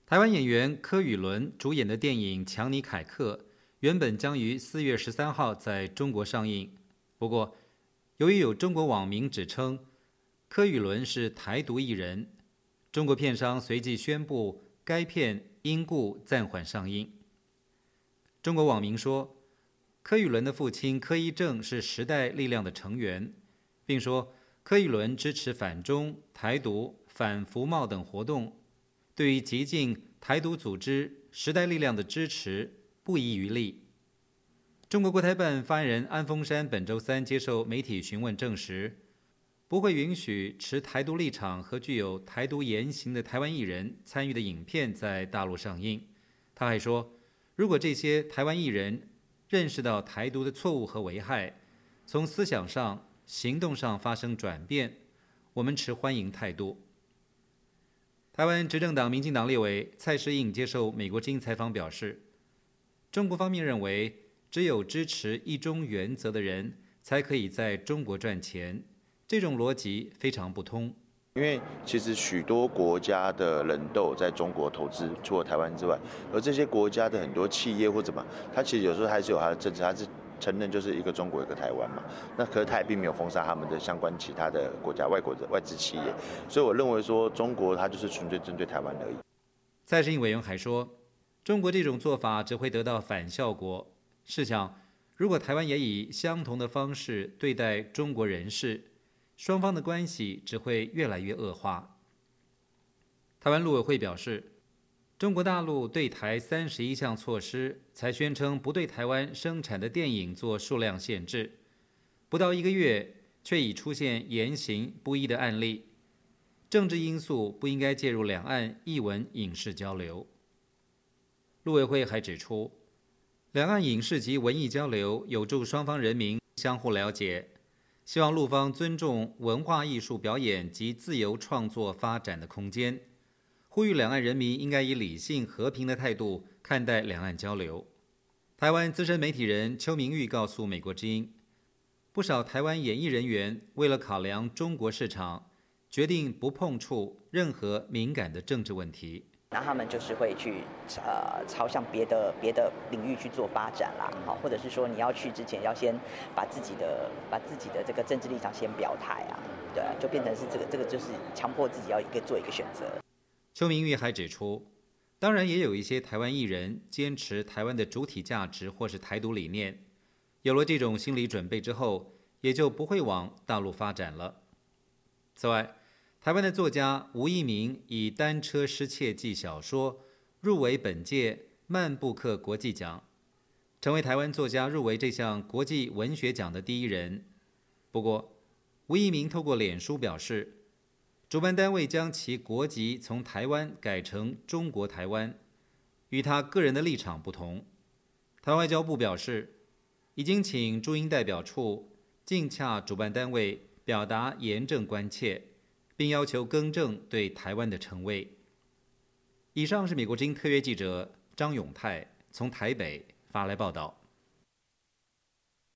台湾演员柯宇伦主演的电影《强尼凯克》原本将于4月13号在中国上映，不过由于有中国网民指称柯宇伦是台独艺人，中国片商随即宣布该片因故暂缓上映。中国网民说，柯宇伦的父亲柯一正是时代力量的成员，并说柯宇伦支持反中、台独、反服贸等活动，对于激进台独组织时代力量的支持不遗余力。中国国台办发言人安峰山本周三接受媒体询问证实，不会允许持台独立场和具有台独言行的台湾艺人参与的影片在大陆上映。他还说，如果这些台湾艺人认识到台独的错误和危害，从思想上、行动上发生转变，我们持欢迎态度。台湾执政党民进党立委蔡适应接受美国之音采访表示，中国方面认为只有支持一中原则的人才可以在中国赚钱，这种逻辑非常不通。 因为其实许多国家的人都有在中国投资，除了台湾之外，而这些国家的很多企业或怎么，它其实有时候还是有它的政策，它是承认就是一个中国一个台湾嘛。那可是它也并没有封杀他们的相关其他的国家外国的外资企业，所以我认为说中国它就是纯粹针对台湾而已。 蔡适应委员还说，中国这种做法只会得到反效果。试想，如果台湾也以相同的方式对待中国人士，双方的关系只会越来越恶化。台湾陆委会表示，中国大陆对台31项措施，才宣称不对台湾生产的电影做数量限制，不到1个月，却已出现言行不一的案例。政治因素不应该介入两岸艺文影视交流。陆委会还指出，两岸影视及文艺交流有助双方人民相互了解，希望陆方尊重文化艺术表演及自由创作发展的空间，呼吁两岸人民应该以理性和平的态度看待两岸交流。台湾资深媒体人邱明玉告诉美国之音，不少台湾演艺人员为了考量中国市场，决定不碰触任何敏感的政治问题。 那他们就是会去朝向别的领域去做发展啦，好，或者是说你要去之前要先把自己的这个政治立场先表态啊，对，就变成是这个就是强迫自己要做一个选择。 邱明玉还指出，当然也有一些台湾艺人坚持台湾的主体价值或是台独理念，有了这种心理准备之后，也就不会往大陆发展了。此外，台湾的作家吴一鸣以《单车失窃记》小说入围本届曼布克国际奖，成为台湾作家入围这项国际文学奖的第一人。不过，吴一鸣透过脸书表示，主办单位将其国籍从台湾改成中国台湾，与他个人的立场不同。台湾外交部表示，已经请驻英代表处尽洽主办单位，表达严正关切，并要求更正对台湾的称谓。以上是美国之音特约记者张永泰从台北发来报道。